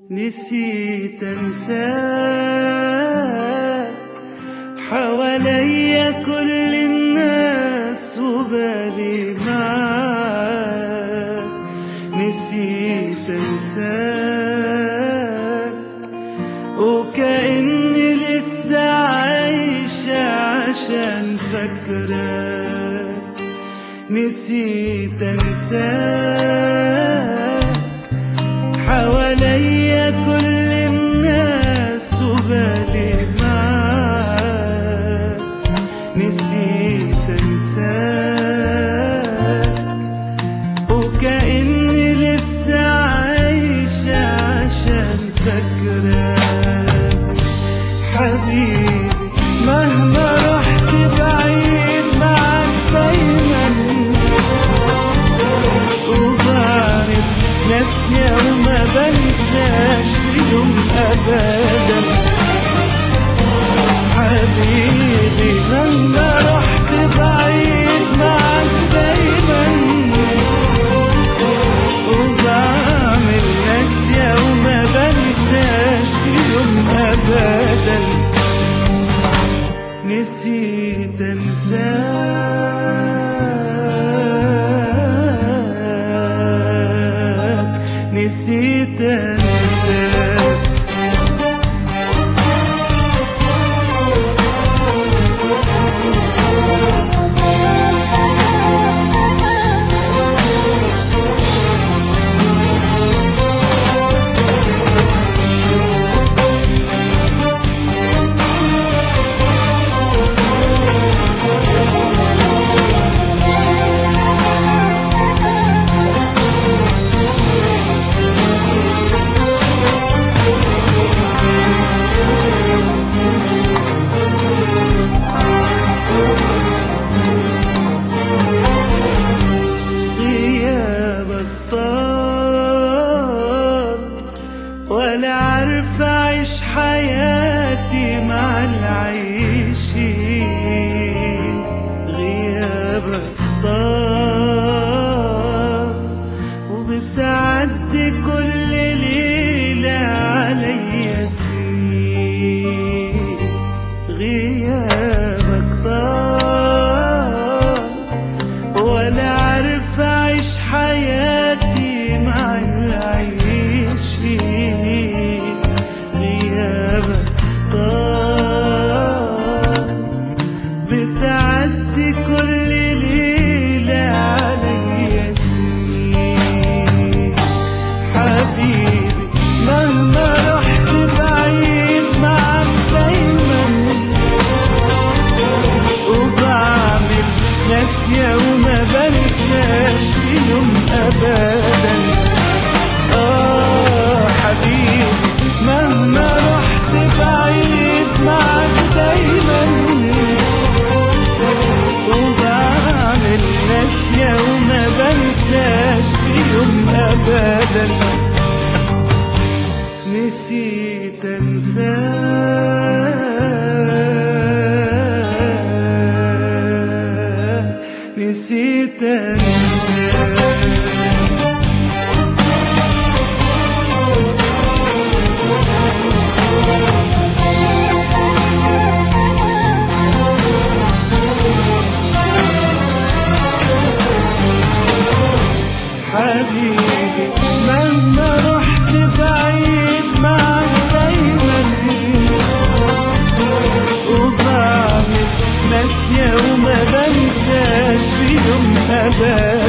نسيت انساك، حواليا كل الناس وبالي معاك. نسيت انساك وكأني لسه عايشة عشان فاكراك. نسيت انساك، حواليا كل الناس وبالي معاك. نسيت انساك وكأني لسه عايشة عشان فاكراك. حبيبي مهما رحت بعيد معاك دايما، وبعرف ناسية وما بنساش في يوم أبدا. حبيبي مهما رحت بعيد معاك دايما، وبعمل ناسية وما بنساش في يوم أبدا. نسيت أنساك، نسيت أنساك. ولا عارف أعيش حياتي مع العايشين. غيابك طال وبتعدي كل ليلة عليا سنين. غيابك طال ولا عارف أعيش حياتي مع العايشين. غيابك طال بتعدي كل ليلة عليا سنين. حبيبي مهما رحت بعيد معاك دايما، وبعمل ناسية وما بنساش في يوم أبدا. حبيبي مهما رحت بعيد معاك دايما، وبعمل ناسية وما بنساش في يوم أبدا. نسيت أنساك، نسيت أنساك. حبيبي مهما رحت بعيد معاك دايما، وبعمل ناسية وما بنساش في يوم أبدا.